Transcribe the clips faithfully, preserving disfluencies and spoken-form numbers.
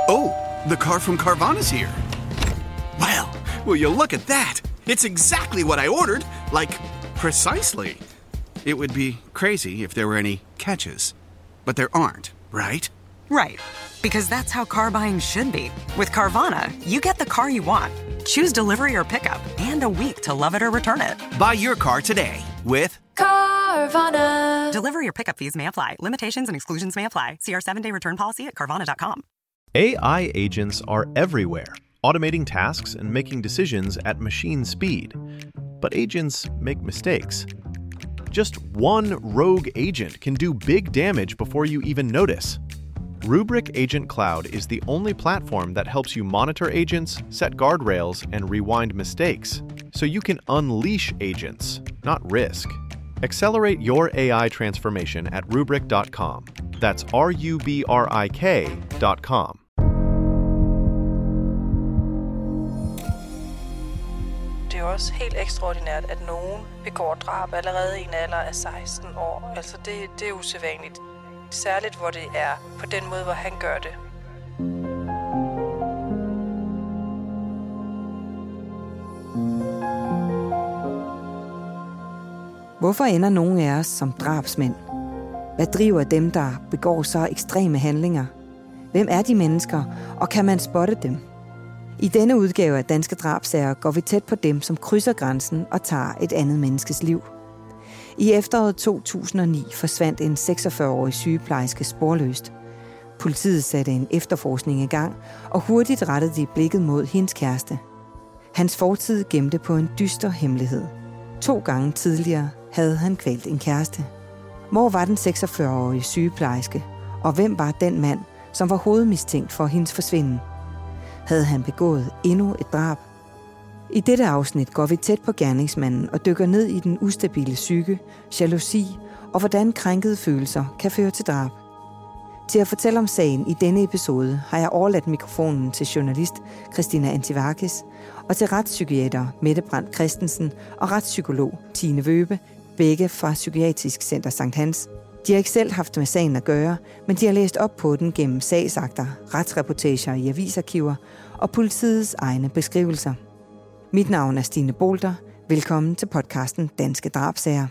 Oh, the car from Carvana's here. Well, will you look at that? It's exactly what I ordered. Like, precisely. It would be crazy if there were any catches. But there aren't, right? Right. Because that's how car buying should be. With Carvana, you get the car you want. Choose delivery or pickup, and a week to love it or return it. Buy your car today with Carvana. Delivery or pickup fees may apply. Limitations and exclusions may apply. See our seven-day return policy at Carvana dot com. A I agents are everywhere, automating tasks and making decisions at machine speed. But agents make mistakes. Just one rogue agent can do big damage before you even notice. Rubrik Agent Cloud is the only platform that helps you monitor agents, set guardrails, and rewind mistakes, so you can unleash agents, not risk. Accelerate your A I transformation at rubrik dot com. That's R U B R I K dot com. Det er også helt ekstraordinært, at nogen begår drab allerede i en alder af seksten år. Altså det, det er usædvanligt. Særligt hvor det er på den måde, hvor han gør det. Hvorfor ender nogen af os som drabsmænd? Hvad driver dem, der begår så ekstreme handlinger? Hvem er de mennesker, og kan man spotte dem? I denne udgave af Danske Drabsager går vi tæt på dem, som krydser grænsen og tager et andet menneskes liv. I efteråret to tusind og ni forsvandt en seksogfyrre-årig sygeplejerske sporløst. Politiet satte en efterforskning i gang, og hurtigt rettede de blikket mod hendes kæreste. Hans fortid gemte på en dyster hemmelighed. To gange tidligere havde han kvalt en kæreste. Hvor var den seksogfyrre-årige sygeplejerske, og hvem var den mand, som var hovedmistænkt for hendes forsvinden? Havde han begået endnu et drab? I dette afsnit går vi tæt på gerningsmanden og dykker ned i den ustabile psyke, jalousi og hvordan krænkede følelser kan føre til drab. Til at fortælle om sagen i denne episode har jeg overladt mikrofonen til journalist Christina Antivakis og til retspsykiater Mette Brandt Christensen og retspsykolog Tine Wøbe, begge fra Psykiatrisk Center Sankt Hans. De har ikke selv haft med sagen at gøre, men de har læst op på den gennem sagsakter, retsreportager i avisarkiver og politiets egne beskrivelser. Mit navn er Stine Bolter. Velkommen til podcasten Danske Drabsager.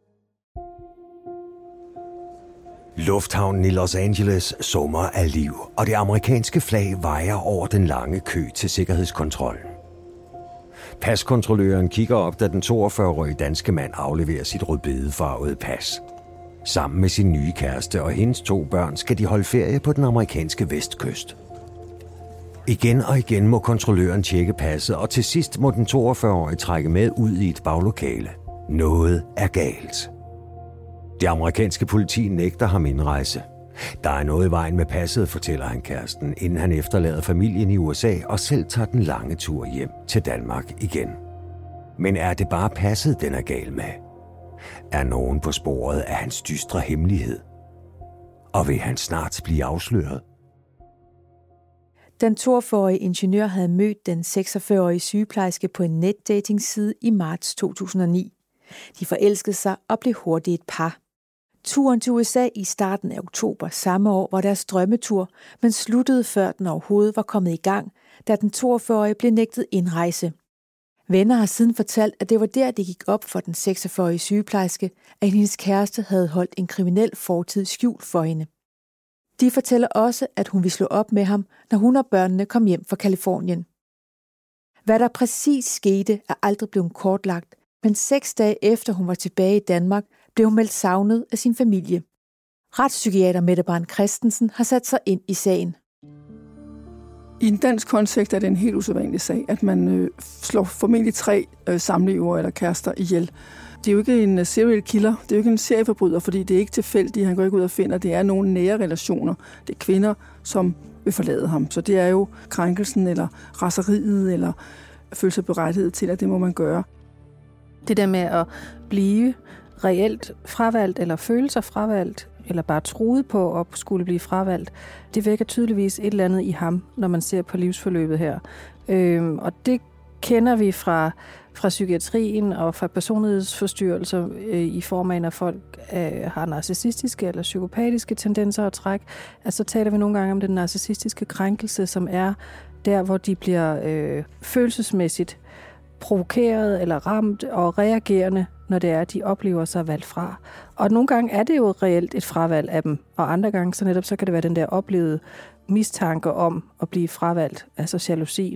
Lufthavnen i Los Angeles summer af liv, og det amerikanske flag vejer over den lange kø til sikkerhedskontrollen. Paskontrolløren kigger op, da den toogfyrre-årige danske mand afleverer sit rødbedefarvede pas. Sammen med sin nye kæreste og hendes to børn skal de holde ferie på den amerikanske vestkyst. Igen og igen må kontrolløren tjekke passet, og til sidst må den toogfyrre-årige trække med ud i et baglokale. Noget er galt. Det amerikanske politi nægter ham indrejse. Der er noget i vejen med passet, fortæller han kæresten, inden han efterlader familien i U S A og selv tager den lange tur hjem til Danmark igen. Men er det bare passet, den er gal med? Er nogen på sporet af hans dystre hemmelighed? Og vil han snart blive afsløret? Den toogfyrre-årige ingeniør havde mødt den seksogfyrre-årige sygeplejerske på en netdatingside i marts to tusind og ni. De forelskede sig og blev hurtigt et par. Turen til U S A i starten af oktober samme år var deres drømmetur, men sluttede før den overhovedet var kommet i gang, da den toogfyrre-årige blev nægtet indrejse. Venner har siden fortalt, at det var der, det gik op for den seksogfyrre-årige sygeplejerske, at hendes kæreste havde holdt en kriminel fortid skjult for hende. De fortæller også, at hun vil slå op med ham, når hun og børnene kom hjem fra Californien. Hvad der præcis skete, er aldrig blevet kortlagt, men seks dage efter hun var tilbage i Danmark, blev hun meldt savnet af sin familie. Retspsykiater Mette Brandt Christensen har sat sig ind i sagen. I en dansk kontekst er det en helt usædvanlig sag, at man øh, slår formentlig tre øh, samlevere eller kærester ihjel. Det er jo ikke en serial killer, det er jo ikke en serieforbryder, fordi det er ikke tilfældigt, han går ikke ud og finder, det er nogle nære relationer. Det er kvinder, som vil forlade ham. Så det er jo krænkelsen eller raseriet eller følelse sig berettiget til, at det må man gøre. Det der med at blive reelt fravalgt eller føle sig fravalgt, eller bare troet på at skulle blive fravalgt, det vækker tydeligvis et eller andet i ham, når man ser på livsforløbet her. Øhm, og det kender vi fra, fra psykiatrien og fra personlighedsforstyrrelser øh, i form af, når folk øh, har narcissistiske eller psykopatiske tendenser og træk. Altså, så taler vi nogle gange om den narcissistiske krænkelse, som er der, hvor de bliver øh, følelsesmæssigt provokeret eller ramt og reagerende, når det er, at de oplever sig valgt fra. Og nogle gange er det jo reelt et fravalg af dem, og andre gange så netop så kan det være den der oplevede mistanke om at blive fravalgt, altså jalousien.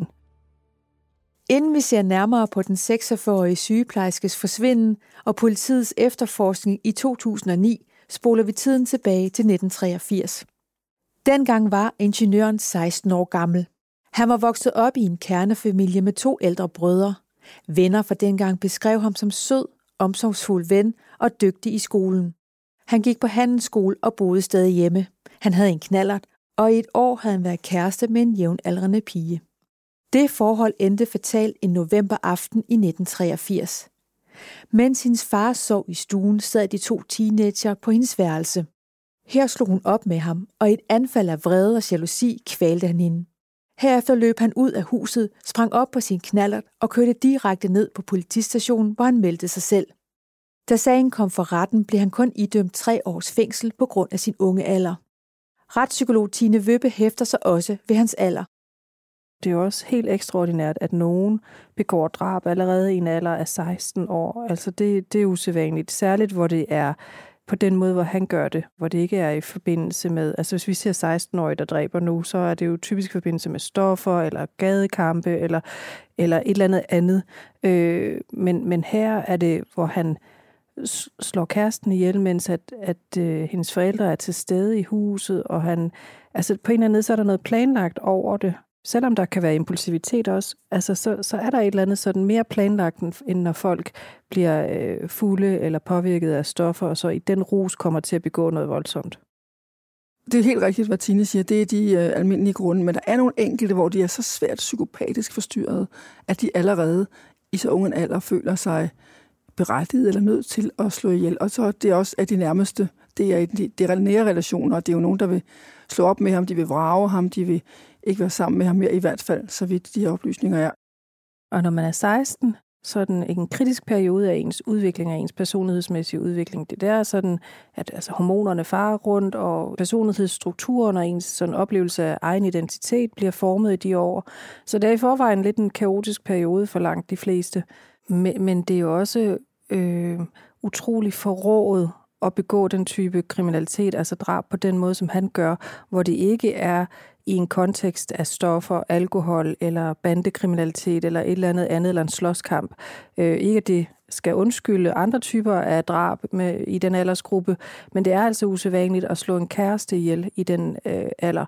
Inden vi ser nærmere på den seksogfyrre-årige sygeplejerskes forsvinden og politiets efterforskning i to tusind og ni, spoler vi tiden tilbage til nitten treogfirs. Dengang var ingeniøren seksten år gammel. Han var vokset op i en kernefamilie med to ældre brødre. Venner fra dengang beskrev ham som sød, omsorgsfuld ven og dygtig i skolen. Han gik på handelsskole og boede stadig hjemme. Han havde en knallert, og i et år havde han været kæreste med en jævnaldrende pige. Det forhold endte fatalt en novemberaften i nitten treogfirs. Mens hendes far sov i stuen, sad de to teenager på hendes værelse. Her slog hun op med ham, og i et anfald af vrede og jalousi kvalte han hende. Herefter løb han ud af huset, sprang op på sin knallert og kørte direkte ned på politistationen, hvor han meldte sig selv. Da sagen kom for retten, blev han kun idømt tre års fængsel på grund af sin unge alder. Retspsykolog Tine Wøbbe hæfter sig også ved hans alder. Det er jo også helt ekstraordinært, at nogen begår drab allerede i en alder af seksten år. Altså det, det er usædvanligt, særligt hvor det er på den måde, hvor han gør det, hvor det ikke er i forbindelse med, altså hvis vi ser seksten-årige, der dræber nu, så er det jo typisk i forbindelse med stoffer, eller gadekampe, eller, eller et eller andet andet. Øh, men, men her er det, hvor han slår kæresten ihjel, mens at, at øh, hendes forældre er til stede i huset, og han, altså på en eller anden måde, så er der noget planlagt over det. Selvom der kan være impulsivitet også, altså så, så er der et eller andet sådan mere planlagt, end når folk bliver øh, fulde eller påvirket af stoffer, og så i den rus kommer til at begå noget voldsomt. Det er helt rigtigt, hvad Tine siger. Det er de øh, almindelige grunde, men der er nogle enkelte, hvor de er så svært psykopatisk forstyrret, at de allerede i så unge en alder føler sig berettiget eller nødt til at slå ihjel. Og så det er også af de nærmeste. Det er de, de nære relationer, og det er jo nogen, der vil slå op med ham, de vil vrage ham, de vil ikke være sammen med ham mere, i hvert fald, så vidt de her oplysninger er. Og når man er seksten, så er den en kritisk periode af ens udvikling, af ens personlighedsmæssige udvikling. Det er sådan, at altså, hormonerne farer rundt, og personlighedsstrukturen og ens sådan, oplevelse af egen identitet bliver formet i de år. Så det er i forvejen lidt en kaotisk periode for langt de fleste. Men, men det er jo også øh, utrolig forrådet at begå den type kriminalitet, altså drab på den måde, som han gør, hvor det ikke er i en kontekst af stoffer, alkohol eller bandekriminalitet eller et eller andet andet, eller en slåskamp. Øh, ikke at det skal undskylde andre typer af drab med, i den aldersgruppe, men det er altså usædvanligt at slå en kæreste ihjel i den øh, alder.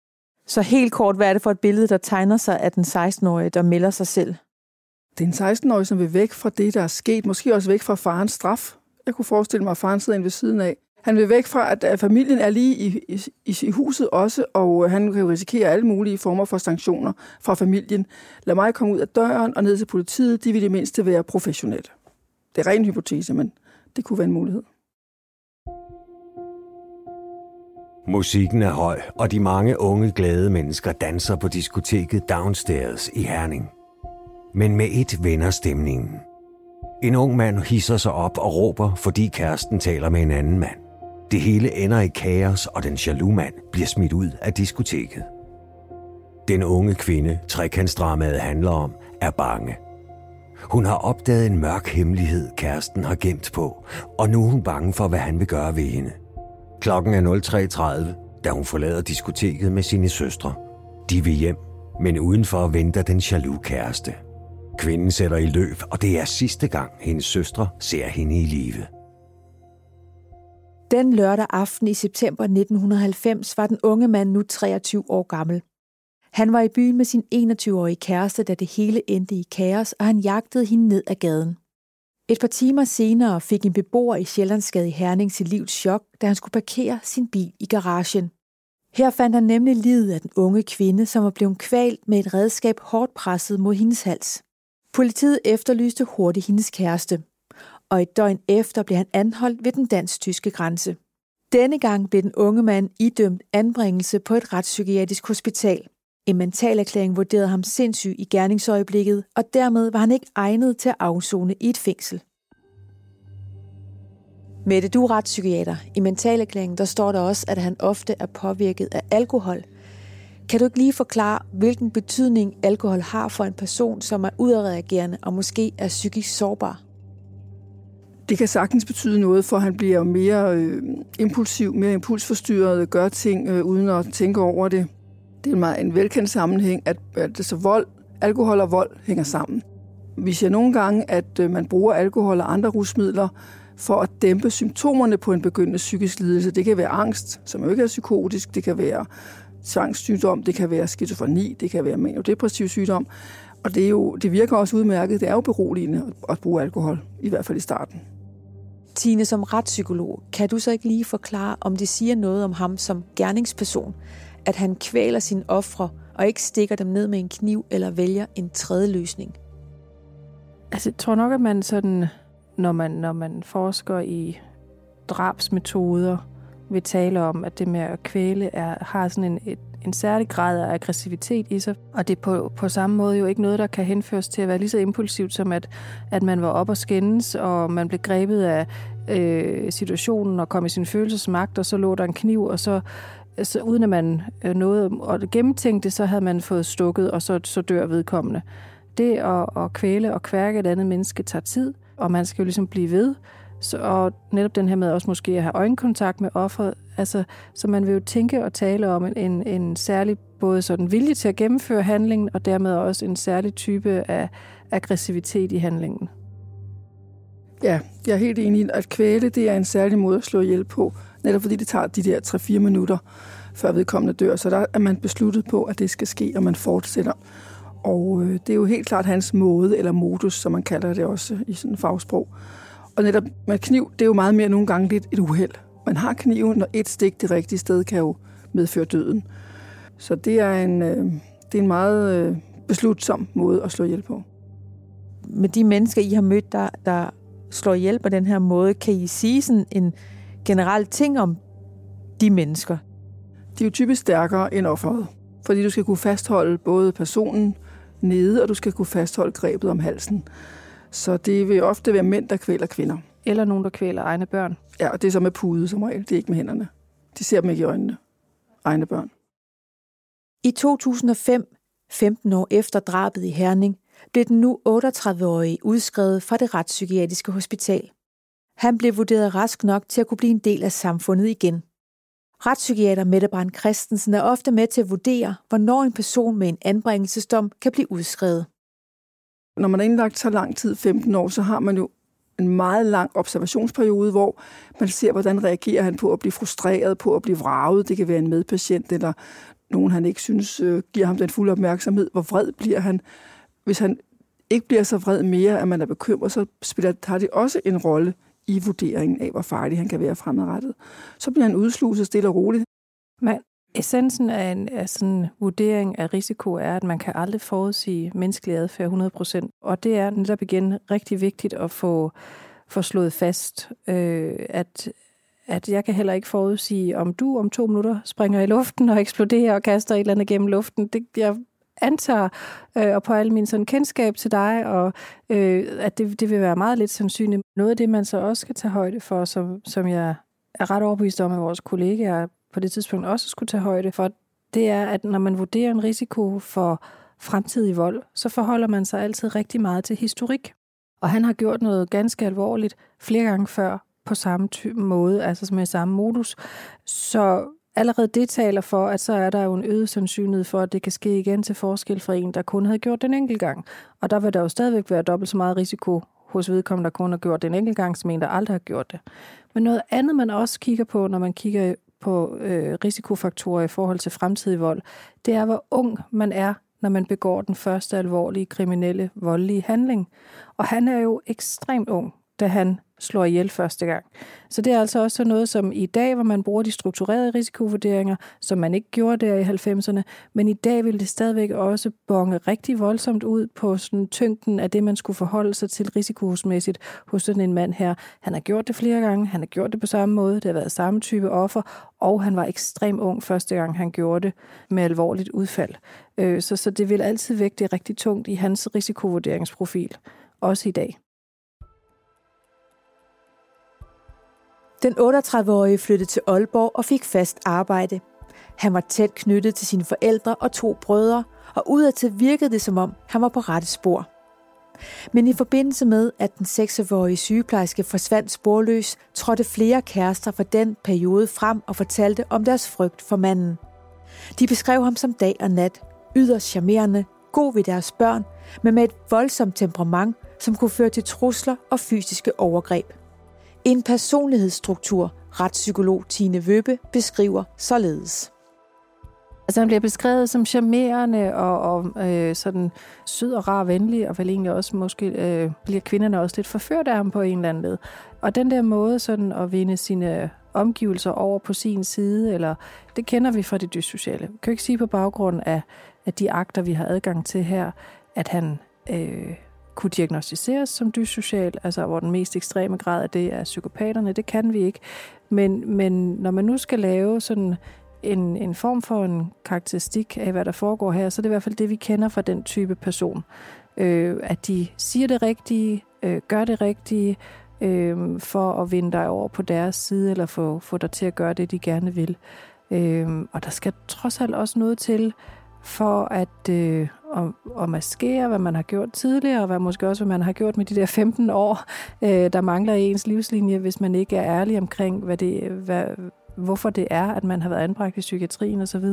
Så helt kort, hvad er det for et billede, der tegner sig af den seksten-årige, der melder sig selv? Det er en seksten-årig, som vil væk fra det, der er sket. Måske også væk fra farens straf. Jeg kunne forestille mig, at faren sidder inde ved siden af. Han vil væk fra, at familien er lige i, i, i huset også, og han kan jo risikere alle mulige former for sanktioner fra familien. Lad mig komme ud af døren og ned til politiet. De vil i det mindste være professionelle. Det er ren hypotese, men det kunne være en mulighed. Musikken er høj, og de mange unge glade mennesker danser på diskoteket Downstairs i Herning. Men med et vender stemningen. En ung mand hisser sig op og råber, fordi kæresten taler med en anden mand. Det hele ender i kaos, og den jaloux mand bliver smidt ud af diskoteket. Den unge kvinde, trekantsdramaet handler om, er bange. Hun har opdaget en mørk hemmelighed, kæresten har gemt på, og nu er hun bange for, hvad han vil gøre ved hende. Klokken er nul tre tredive, da hun forlader diskoteket med sine søstre. De vil hjem, men udenfor venter den jaloux kæreste. Kvinden sætter i løb, og det er sidste gang, hendes søstre ser hende i live. Den lørdag aften i september nitten halvfems var den unge mand nu treogtyve år gammel. Han var i byen med sin enogtyve-årige kæreste, da det hele endte i kaos, og han jagtede hende ned ad gaden. Et par timer senere fik en beboer i Sjællandsgade i Herning sit livs chok, da han skulle parkere sin bil i garagen. Her fandt han nemlig liget af den unge kvinde, som var blevet kvalt med et redskab hårdt presset mod hendes hals. Politiet efterlyste hurtigt hendes kæreste, og et døgn efter blev han anholdt ved den dansk-tyske grænse. Denne gang blev den unge mand idømt anbringelse på et retspsykiatrisk hospital. En mentalerklæring vurderede ham sindssyg i gerningsøjeblikket, og dermed var han ikke egnet til at afsone i et fængsel. Mette, du er retspsykiater. I mentalerklæringen der står der også, at han ofte er påvirket af alkohol. Kan du ikke lige forklare, hvilken betydning alkohol har for en person, som er udadreagerende og måske er psykisk sårbar? Det kan sagtens betyde noget, for han bliver mere øh, impulsiv, mere impulsforstyrret, gør ting øh, uden at tænke over det. Det er en meget en velkendt sammenhæng, at, at så vold, alkohol og vold hænger sammen. Vi ser nogle gange, at øh, man bruger alkohol og andre rusmidler for at dæmpe symptomerne på en begyndende psykisk lidelse. Det kan være angst, som jo ikke er psykotisk, det kan være tvangssygdom, det kan være skizofreni, det kan være maniodepressiv sygdom. Og det, er jo, det virker også udmærket. Det er jo beroligende at bruge alkohol, i hvert fald i starten. Tine, som retspsykolog, kan du så ikke lige forklare, om det siger noget om ham som gerningsperson, at han kvæler sine ofre og ikke stikker dem ned med en kniv eller vælger en tredje løsning? Altså, jeg tror nok, at man sådan, når man, når man forsker i drabsmetoder, vil tale om, at det med at kvæle er, har sådan en, et, en særlig grad af aggressivitet i sig. Og det er på, på samme måde jo ikke noget, der kan henføres til at være lige så impulsivt, som at, at man var op og skændes, og man blev grebet af øh, situationen og kom i sin følelsesmagt, og så lå der en kniv, og så, så uden at man øh, nåede at gennemtænke det, så havde man fået stukket, og så, så dør vedkommende. Det at, at kvæle og kværke et andet menneske tager tid, og man skal jo ligesom blive ved. Så, og netop den her med også måske at have øjenkontakt med offeret, altså, så man vil jo tænke og tale om en, en, en særlig både sådan vilje til at gennemføre handlingen, og dermed også en særlig type af aggressivitet i handlingen. Ja, jeg er helt enig i, at kvæle, det er en særlig måde at slå ihjel på, netop fordi det tager de der tre fire minutter, før vedkommende dør. Så der er man besluttet på, at det skal ske, og man fortsætter. Og øh, det er jo helt klart hans måde, eller modus, som man kalder det også i sådan en fagsprog. Og netop med kniv, det er jo meget mere nogle gange lidt et uheld. Man har kniven, når et stik det rigtige sted kan jo medføre døden. Så det er en, øh, det er en meget øh, beslutsom måde at slå ihjel på. Med de mennesker, I har mødt, der, der slår ihjel på den her måde, kan I sige sådan en generel ting om de mennesker? De er jo typisk stærkere end offeret, fordi du skal kunne fastholde både personen nede, og du skal kunne fastholde grebet om halsen. Så det vil ofte være mænd, der kvæler kvinder. Eller nogen, der kvæler egne børn. Ja, og det er så med pude som regel. Det er ikke med hænderne. De ser dem ikke i øjnene. Egne børn. I to tusind og fem, femten år efter drabet i Herning, blev den nu otteogtredive-årige udskrevet fra det retspsykiatriske hospital. Han blev vurderet rask nok til at kunne blive en del af samfundet igen. Retspsykiater Mette Brandt Christensen er ofte med til at vurdere, hvornår en person med en anbringelsesdom kan blive udskrevet. Når man er indlagt så lang tid, femten år, så har man jo en meget lang observationsperiode, hvor man ser, hvordan reagerer han på at blive frustreret, på at blive vraget. Det kan være en medpatient, eller nogen, han ikke synes øh, giver ham den fulde opmærksomhed. Hvor vred bliver han? Hvis han ikke bliver så vred mere, at man er bekymret, så spiller, har det også en rolle i vurderingen af, hvor farlig han kan være fremadrettet. Så bliver han udsluset stille og roligt. Men essensen af en af sådan en vurdering af risiko er, at man kan aldrig forudsige menneskelig adfærd hundrede procent. Og det er netop igen rigtig vigtigt at få, få slået fast, øh, at, at jeg kan heller ikke forudsige, om du om to minutter springer i luften og eksploderer og kaster et eller andet gennem luften. Det, jeg antager, øh, og på al min sådan kendskab til dig, og øh, at det, det vil være meget lidt sandsynligt. Noget af det, man så også skal tage højde for, som, som jeg er ret overbevist om, at vores kollegaer på det tidspunkt også skulle tage højde for, det er, at når man vurderer en risiko for fremtidig vold, så forholder man sig altid rigtig meget til historik. Og han har gjort noget ganske alvorligt flere gange før på samme ty- måde, altså med samme modus. Så allerede det taler for, at så er der jo en øget sandsynlighed for, at det kan ske igen til forskel fra en, der kun havde gjort den enkelt gang. Og der vil der jo stadigvæk være dobbelt så meget risiko hos vedkommende, der kun har gjort den enkelt gang, som en, der aldrig har gjort det. Men noget andet, man også kigger på, når man kigger på øh, risikofaktorer i forhold til fremtidig vold, det er, hvor ung man er, når man begår den første alvorlige kriminelle, voldelige handling. Og han er jo ekstremt ung. da han slår ihjel første gang. Så det er altså også noget, som i dag, hvor man bruger de strukturerede risikovurderinger, som man ikke gjorde der i halvfemserne, men i dag vil det stadigvæk også bonge rigtig voldsomt ud på sådan tyngden af det, man skulle forholde sig til risikosmæssigt hos sådan en mand her. Han har gjort det flere gange, han har gjort det på samme måde, det har været samme type offer, og han var ekstremt ung første gang, han gjorde det med alvorligt udfald. Så, så det vil altid vægte rigtig tungt i hans risikovurderingsprofil, også i dag. Den otteogtredive-årige flyttede til Aalborg og fik fast arbejde. Han var tæt knyttet til sine forældre og to brødre, og udadtil virkede det som om, han var på rette spor. Men i forbindelse med, at den seksogfyrre-årige sygeplejerske forsvandt sporløs, trådte flere kærester fra den periode frem og fortalte om deres frygt for manden. De beskrev ham som dag og nat, yderst charmerende, god ved deres børn, men med et voldsomt temperament, som kunne føre til trusler og fysiske overgreb. En personlighedsstruktur, retspsykolog Tine Wøbe beskriver således. Altså han bliver beskrevet som charmerende og, og øh, sådan sød og rar venlig, og vel egentlig også måske øh, bliver kvinderne også lidt forført af ham på en eller anden led. Og den der måde sådan at vinde sine omgivelser over på sin side, eller det kender vi fra det dyssociale. Jeg kan ikke sige på baggrund af, af de akter, vi har adgang til her, at han øh, kunne diagnostiseres som dyssocial, altså hvor den mest ekstreme grad af det er psykopaterne. Det kan vi ikke. Men, men når man nu skal lave sådan en, en form for en karakteristik af, hvad der foregår her, så er det i hvert fald det, vi kender fra den type person. Øh, at de siger det rigtige, øh, gør det rigtige, øh, for at vinde dig over på deres side, eller få, få dig til at gøre det, de gerne vil. Øh, og der skal trods alt også noget til, for at, øh, at, at maskere, hvad man har gjort tidligere, og hvad måske også, hvad man har gjort med de der femten år, øh, der mangler i ens livslinje, hvis man ikke er ærlig omkring, hvad det, hvad, hvorfor det er, at man har været anbragt i psykiatrien osv.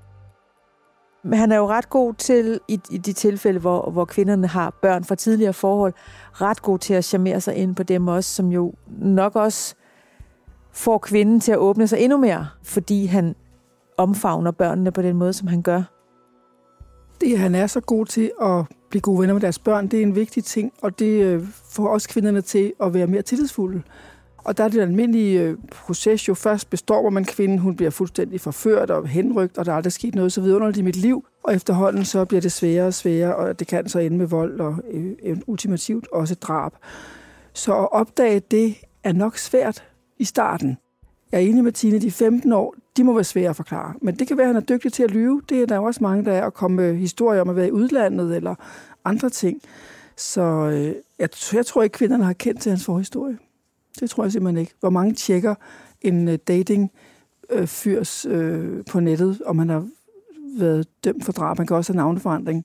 Men han er jo ret god til, i, i de tilfælde, hvor, hvor kvinderne har børn fra tidligere forhold, ret god til at charmere sig ind på dem også, som jo nok også får kvinden til at åbne sig endnu mere, fordi han omfavner børnene på den måde, som han gør. Det, han er så god til at blive gode venner med deres børn, det er en vigtig ting, og det får også kvinderne til at være mere tillidsfulde. Og der er det almindelige proces jo først består, hvor man kvinden, hun bliver fuldstændig forført og henrygt, og der er aldrig sket noget så vidunderligt i mit liv. Og efterhånden så bliver det sværere og sværere, og det kan så ende med vold og øh, ultimativt også drab. Så at opdage det er nok svært i starten. Jeg er enig med Tine, de femten år, de må være svære at forklare. Men det kan være, at han er dygtig til at lyve. Det er der også mange, der er at komme med historier om at være i udlandet eller andre ting. Så øh, jeg, jeg tror ikke, kvinderne har kendt til hans forhistorie. Det tror jeg simpelthen ikke. Hvor mange tjekker en uh, dating-fyrs uh, uh, på nettet, om han har været dømt for drab. Man kan også have navneforandring.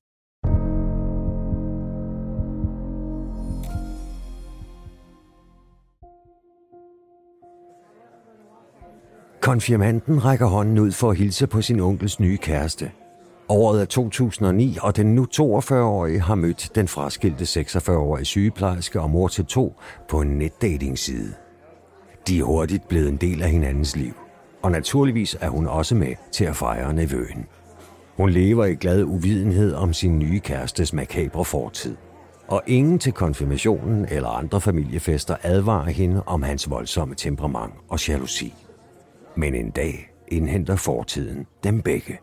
Konfirmanden rækker hånden ud for at hilse på sin onkels nye kæreste. Året er to tusind og ni, og den nu toogfyrre-årige har mødt den fraskilte seksogfyrre-årige sygeplejerske og mor til to på en netdatingside. De er hurtigt blevet en del af hinandens liv, og naturligvis er hun også med til at fejre nevøen. Hun lever i glad uvidenhed om sin nye kærestes makabre fortid, og ingen til konfirmationen eller andre familiefester advarer hende om hans voldsomme temperament og jalousi. Men en dag indhenter fortiden dem begge.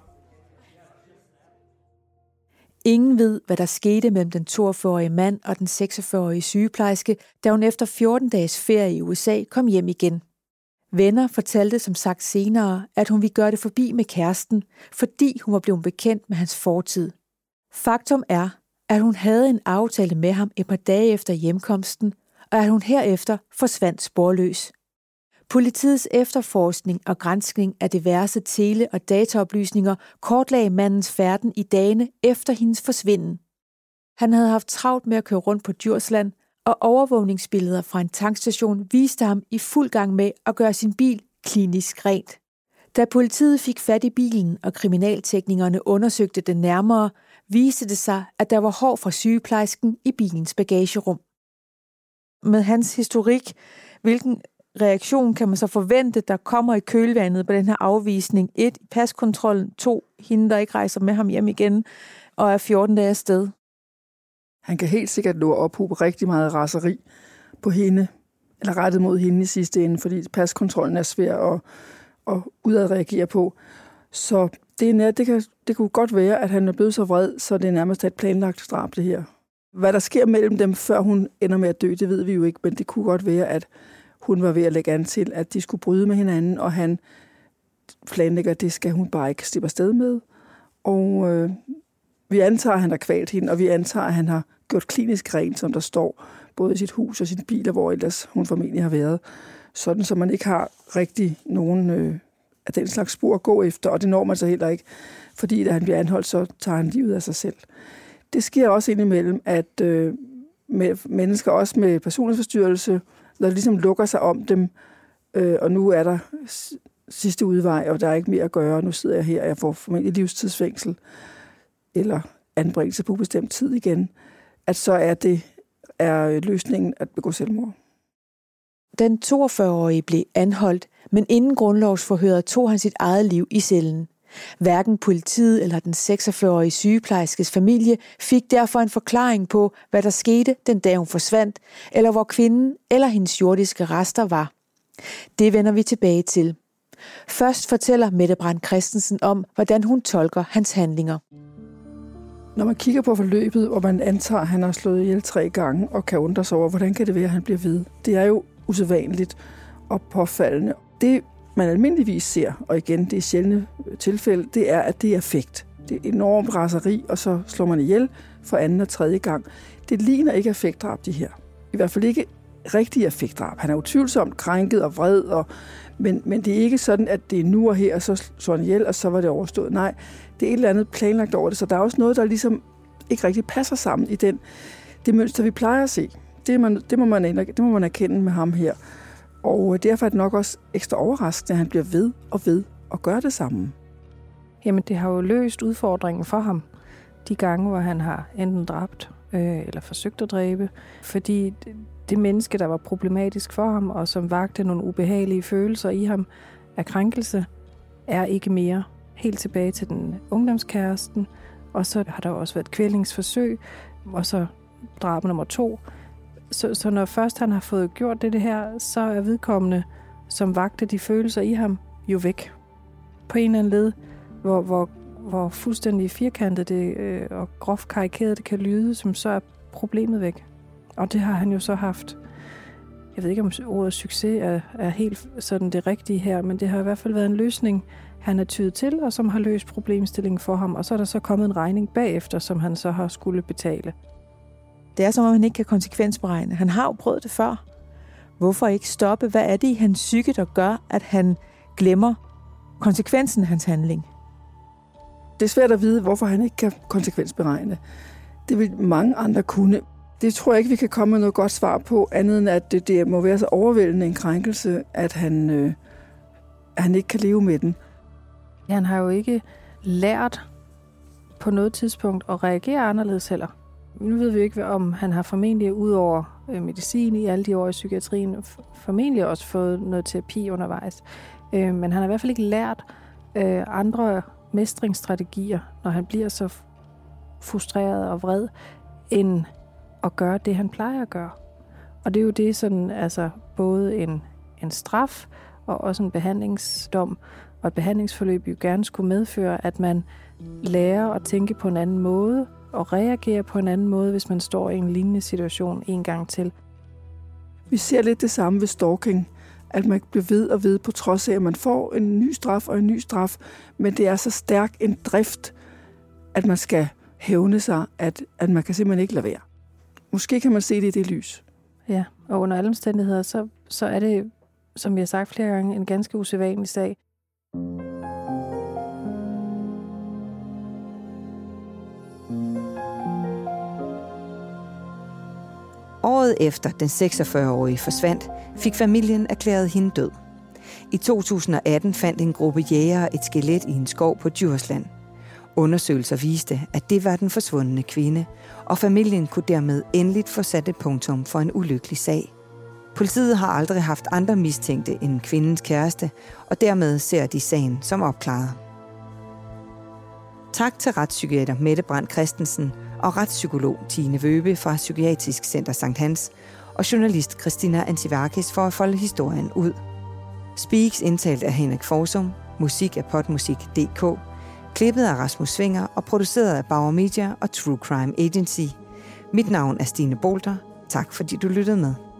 Ingen ved, hvad der skete mellem den toogfyrre-årige mand og den seksogfyrre-årige sygeplejerske, da hun efter fjorten dages ferie i U S A kom hjem igen. Venner fortalte som sagt senere, at hun ville gøre det forbi med kæresten, fordi hun var blevet bekendt med hans fortid. Faktum er, at hun havde en aftale med ham et par dage efter hjemkomsten, og at hun herefter forsvandt sporløs. Politiets efterforskning og granskning af diverse tele- og dataoplysninger kortlagde mandens færden i dagene efter hendes forsvinden. Han havde haft travlt med at køre rundt på Djursland, og overvågningsbilleder fra en tankstation viste ham i fuld gang med at gøre sin bil klinisk rent. Da politiet fik fat i bilen, og kriminalteknikerne undersøgte den nærmere, viste det sig, at der var hår fra sygeplejersken i bilens bagagerum. Med hans historik, hvilken reaktion kan man så forvente, der kommer i kølvandet på den her afvisning? et. Paskontrollen. to. Hende, der ikke rejser med ham hjem igen, og er fjorten dage afsted. Han kan helt sikkert nå at ophobe rigtig meget raseri på hende, eller rettet mod hende i sidste ende, fordi paskontrollen er svær at, at udadreagere på. Så det, er, det, kan, det kunne godt være, at han er blevet så vred, så det er nærmest et planlagt drab, det her. Hvad der sker mellem dem, før hun ender med at dø, det ved vi jo ikke, men det kunne godt være, at hun var ved at lægge an til, at de skulle bryde med hinanden, og han planlægger, at det skal hun bare ikke slippe afsted med. Og øh, vi antager, at han har kvalt hende, og vi antager, at han har gjort klinisk rent, som der står, både i sit hus og sine biler, hvor ellers hun formentlig har været. Sådan, så man ikke har rigtig nogen øh, af den slags spor at gå efter, og det når man så heller ikke, fordi da han bliver anholdt, så tager han livet af sig selv. Det sker også indimellem, at øh, med mennesker, også med personlighedsforstyrrelse, når det ligesom lukker sig om dem, øh, og nu er der sidste udvej, og der er ikke mere at gøre, nu sidder jeg her, og jeg får formentlig livstidsfængsel, eller anbringelse på bestemt tid igen, at så er det er løsningen at begå selvmord. Den toogfyrre-årige blev anholdt, men inden grundlovsforhøret tog han sit eget liv i cellen. Hverken politiet eller den seksogfyrre-årige sygeplejerskes familie fik derfor en forklaring på, hvad der skete den dag hun forsvandt, eller hvor kvinden eller hendes jordiske rester var. Det vender vi tilbage til. Først fortæller Mette Brandt Christensen om, hvordan hun tolker hans handlinger. Når man kigger på forløbet, og man antager, at han har slået ihjel tre gange, og kan undre sig over, hvordan kan det være, at han bliver ved? Det er jo usædvanligt og påfaldende. Det, man almindeligvis ser, og igen, det er sjældne tilfælde, det er, at det er affekt. Det er enormt raseri, og så slår man ihjel for anden og tredje gang. Det ligner ikke affektdrab, de her. I hvert fald ikke rigtig affektdrab. Han er utvivlsomt krænket og vred, og, men, men det er ikke sådan, at det er nu og her, og så slår han ihjel, og så var det overstået. Nej, det er et eller andet planlagt over det, så der er også noget, der ligesom ikke rigtig passer sammen i den, det mønster, vi plejer at se. Det, man, det, må man, det må man erkende med ham her. Og derfor er det nok også ekstra overraskende, at han bliver ved og ved og gør det samme. Jamen, det har jo løst udfordringen for ham. De gange, hvor han har enten dræbt øh, eller forsøgt at dræbe. Fordi det menneske, der var problematisk for ham, og som vagte nogle ubehagelige følelser i ham af krænkelse, er ikke mere. Helt tilbage til den ungdomskæresten. Og så har der også været kvælningsforsøg, og så drab nummer to. Så, så når først han har fået gjort det, det her, så er vedkommende, som vagte de følelser i ham, jo væk. På en eller anden led, hvor, hvor, hvor fuldstændig firkantet det, øh, og groft karikeret det kan lyde, som så er problemet væk. Og det har han jo så haft. Jeg ved ikke, om ordet succes er, er helt sådan det rigtige her, men det har i hvert fald været en løsning, han er tydet til, og som har løst problemstillingen for ham. Og så er der så kommet en regning bagefter, som han så har skulle betale. Det er som om, han ikke kan konsekvensberegne. Han har jo prøvet det før. Hvorfor ikke stoppe? Hvad er det i hans psyke, der gør, at han glemmer konsekvensen af hans handling? Det er svært at vide, hvorfor han ikke kan konsekvensberegne. Det vil mange andre kunne. Det tror jeg ikke, vi kan komme med noget godt svar på, andet end at det, det må være så overvældende en krænkelse, at han, øh, at han ikke kan leve med den. Ja, han har jo ikke lært på noget tidspunkt at reagere anderledes heller. Nu ved vi ikke, om han har formentlig ud over medicin i alle de år i psykiatrien, formentlig også fået noget terapi undervejs. Men han har i hvert fald ikke lært andre mestringsstrategier, når han bliver så frustreret og vred, end at gøre det, han plejer at gøre. Og det er jo det, sådan, altså både en, en straf og også en behandlingsdom og et behandlingsforløb jo gerne skulle medføre, at man lærer at tænke på en anden måde, og reagere på en anden måde, hvis man står i en lignende situation en gang til. Vi ser lidt det samme ved stalking, at man bliver ved og ved på trods af, at man får en ny straf og en ny straf, men det er så stærk en drift, at man skal hævne sig, at, at man kan simpelthen ikke lade være. Måske kan man se det i det lys. Ja, og under alle omstændigheder, så, så er det, som vi har sagt flere gange, en ganske usædvanlig sag. Året efter den seksogfyrre-årige forsvandt, fik familien erklæret hende død. I to tusind og atten fandt en gruppe jægere et skelet i en skov på Djursland. Undersøgelser viste, at det var den forsvundne kvinde, og familien kunne dermed endeligt få sat et punktum for en ulykkelig sag. Politiet har aldrig haft andre mistænkte end kvindens kæreste, og dermed ser de sagen som opklaret. Tak til retspsykiater Mette Brandt Christensen og retspsykolog Tine Vøbe fra Psykiatrisk Center Sankt Hans, og journalist Christina Antivakis for at folde historien ud. Speaks indtalt af Henrik Forsum, musik af potmusik punktum d k, klippet af Rasmus Svinger og produceret af Bauer Media og True Crime Agency. Mit navn er Stine Bolter. Tak fordi du lyttede med.